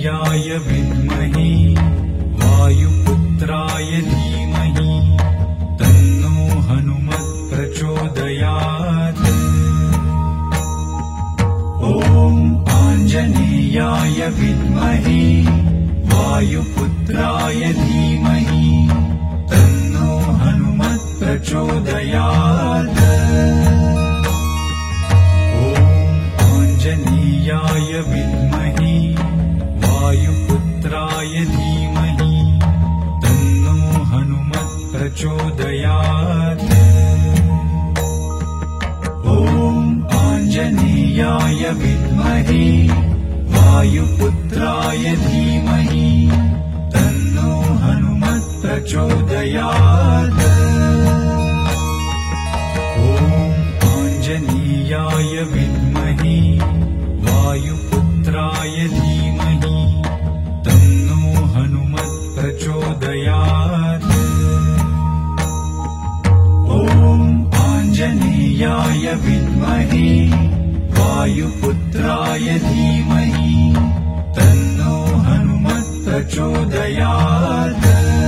आञ्जनेयाय विद्महे वायुपुत्राय धीमहि तन्नो हनुमत् प्रचोदयात्। ॐ आञ्जनेयाय विद्महे वायुपुत्राय धीमहि तन्नो हनुमत् प्रचोदयात्। आञ्जनेयाय विद्महे वायुपुत्राय धीमहि तन्नो हनुमत् प्रचोदयात्। ॐ आञ्जनेयाय विद्महे वायुपुत्राय धीमहि तन्नो हनुमत् प्रचोदयात्। ॐ आञ्जनेयाय विद्महे वायुपुत्राय धीमहि तन्नो हनुमत् प्रचोदयात्। ॐ आञ्जनेयाय विद्महे वायुपुत्राय धीमहि तन्नो हनुमत् प्रचोदयात्।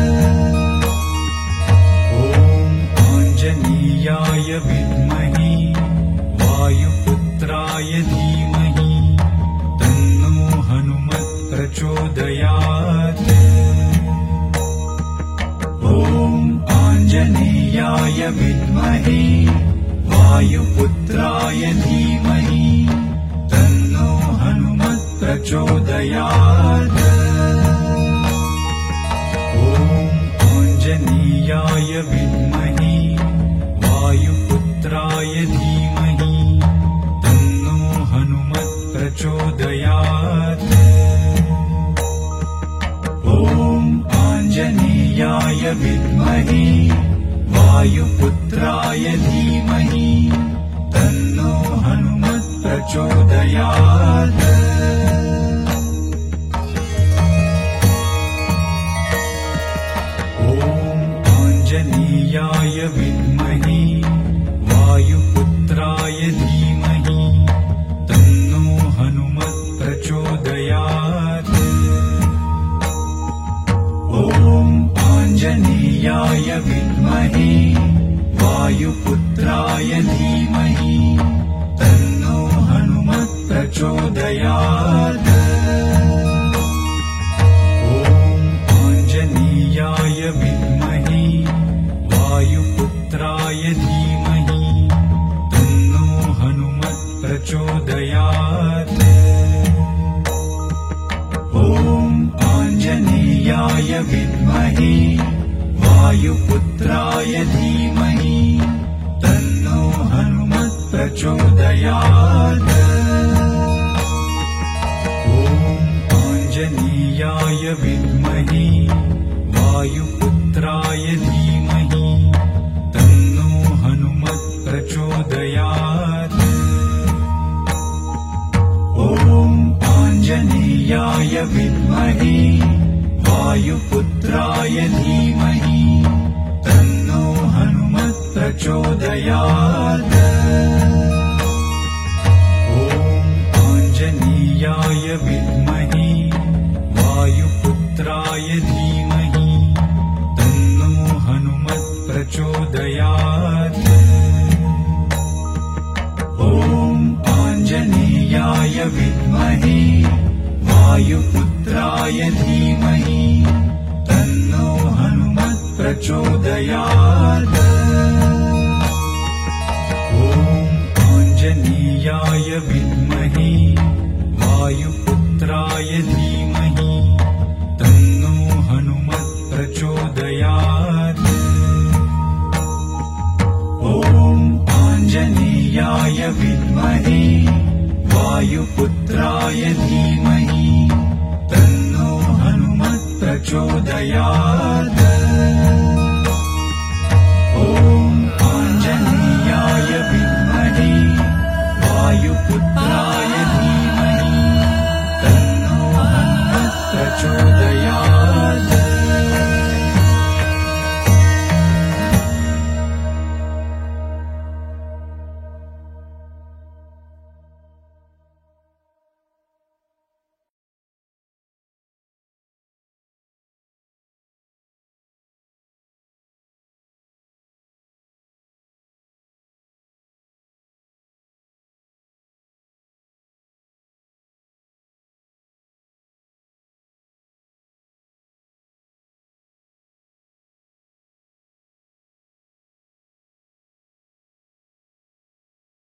ॐ आञ्जनेयाय विद्महे वायुपुत्राय धीमहि तन्नो हनुमत् प्रचोदयात्। ॐ आञ्जनेयाय विद्महे वायुपुत्राय धीमहि तन्नो हनुमत् प्रचोदयात्। ॐ आञ्जनेयाय विद्महे वायुपुत्राय धीमहि तन्नो हनुमत् प्रचोदयात्। ॐ आञ्जनेयाय विद्महे वायुपुत्राय धीमहि तन्नो हनुमत् प्रचोदयात्। ॐ आञ्जनेयाय विद्महे वायुपुत्राय धीमहि तन्नो हनुमत् प्रचोदयात्। ॐ आञ्जनेयाय विद्महे वायुपुत्राय धीमहि तन्नो हनुमत् प्रचोदयात्। ॐ आञ्जनेयाय विद्महे वायुपुत्राय धीमहि तन्नो हनुमत् प्रचोदयात्। ॐ आञ्जनेयाय विद्महे वायुपुत्राय धीमहि तन्नो हनुमत् प्रचोदयात्। ॐ आञ्जनेयाय विद्महे वायुपुत्राय धीमहि तन्नो हनुमत् प्रचोदयात्। ॐ आञ्जनेयाय विद्महे वायुपुत्राय धीमहि तन्नो हनुमत् प्रचोदयात्। ॐ आञ्जनेयाय विद्महे वायुपुत्राय धीमहि तन्नो हनुमत् प्रचोदयात्। ॐ आञ्जनेयाय विद्महे वायुपुत्राय धीमहि तन्नो हनुमत् प्रचोदयात्। ॐ आञ्जनेयाय विद्महे वायुपुत्राय धीमहि तन्नो हनुमत् प्रचोदयात्। ॐ आञ्जनेयाय विद्महे वायुपुत्राय धीमहि तन्नो हनुमत् प्रचोदयात्।